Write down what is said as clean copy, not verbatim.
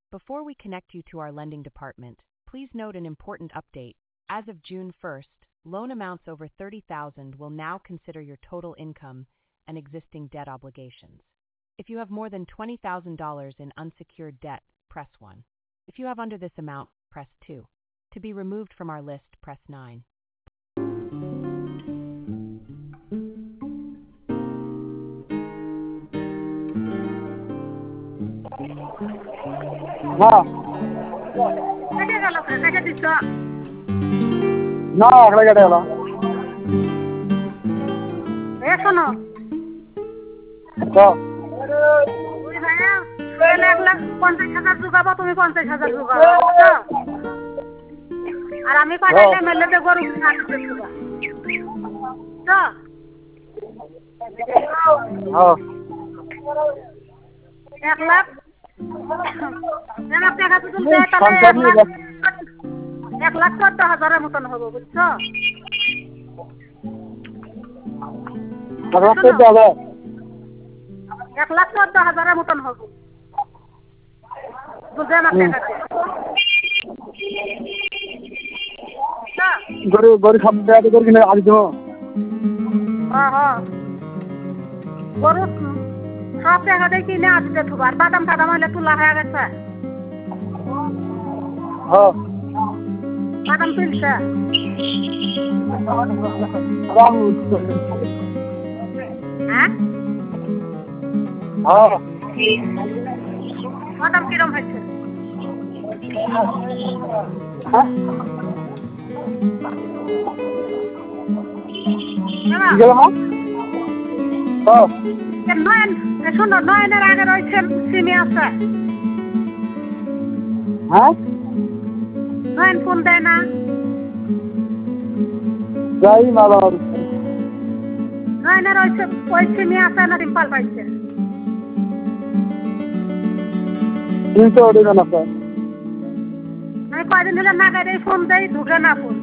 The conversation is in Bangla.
Before we connect you to our lending department, please note an important update. As of June 1st, loan amounts over $30,000 will now consider your total income and existing debt obligations. If you have more than $20,000 in unsecured debt, press 1. If you have under this amount, press 2. To be removed from our list, press 9. না কেটে গেল কেটে দিছ না আগে কেটে গেল এ শোনো তো ওই ভাইয়া 1,50,000 জোগাবো তুমি 50,000 জোগাবো বুঝছো আর আমি পাঠাইলে মেলেতে গরু কিনা দিতে জোগা বুঝছো হ্যাঁ 1 লাখ এমন টাকা যদি দেয় তাহলে 1,14,000 মতন হবে বুঝছো 1,14,000 মতন হবে বুঝে আমার টাকা গরু গরু সব টাকা করে কিনে আজ দেবো হ্যাঁ হ্যাঁ গরু সব টাকা দিয়ে কিনে আজ দেখো আর বাদাম টাদাম হলে তোলা হয়ে গেছে হ্যাঁ বাদাম তুলছে হ্যাঁ হ্যাঁ বাদাম কিরম হয়েছে শোনো নয়নের আগে রয়েছে সিমি আছে হ্যাঁ নয়ন ফোন দেয় না যাই ভালো নয়নের রয়েছে ওই সিমি আছে না ডিম্পাল পাইছে কিন্তু ওটা না আমি কয়দিন হলে না গাড়ি ফোন দেই ঢুকে না ফোন